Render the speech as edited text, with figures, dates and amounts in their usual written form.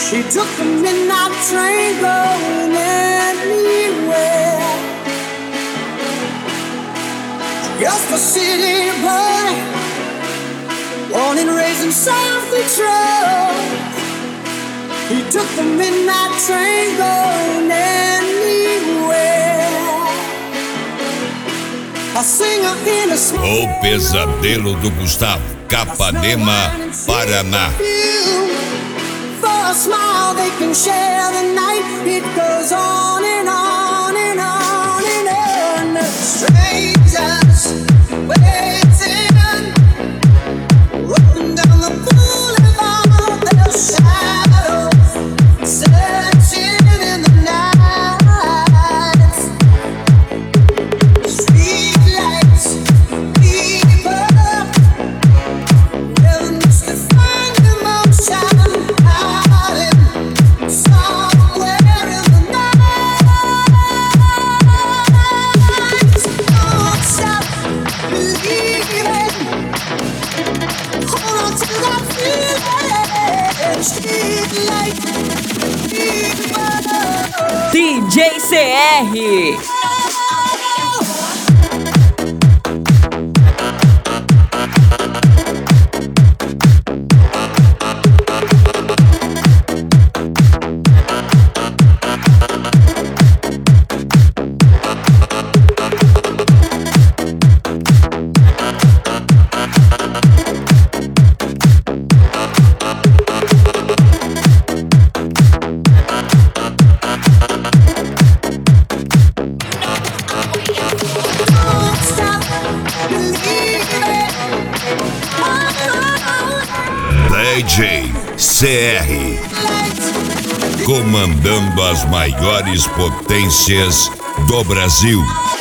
She took the midnight train going anywhere. Just a city boy, born and raised in South Detroit. He took the midnight train going anywhere. A singer in a small O Pesadelo do Gustavo, Capanema, Paraná. For a smile they can share the night. It goes on and on and on and on. Strangers waiting, walking down the boulevard, their shadows searching in the night. Street lights, people, never used to find emotion. Somewhere in the night, don't stop believing. Hold on to that feeling. Street light, DJ CR. don't stop believing. DJ CR, comandando as maiores potências do Brasil.